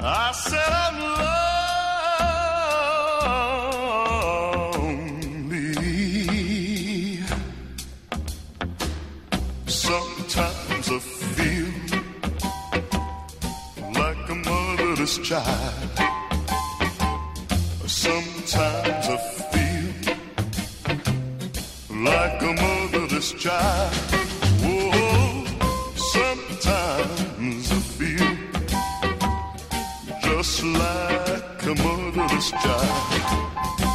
I said I'm lonely. Sometimes I feel like a motherless child. Sometimes I feel like a motherless child. Whoa, sometimes I feel just like a motherless child.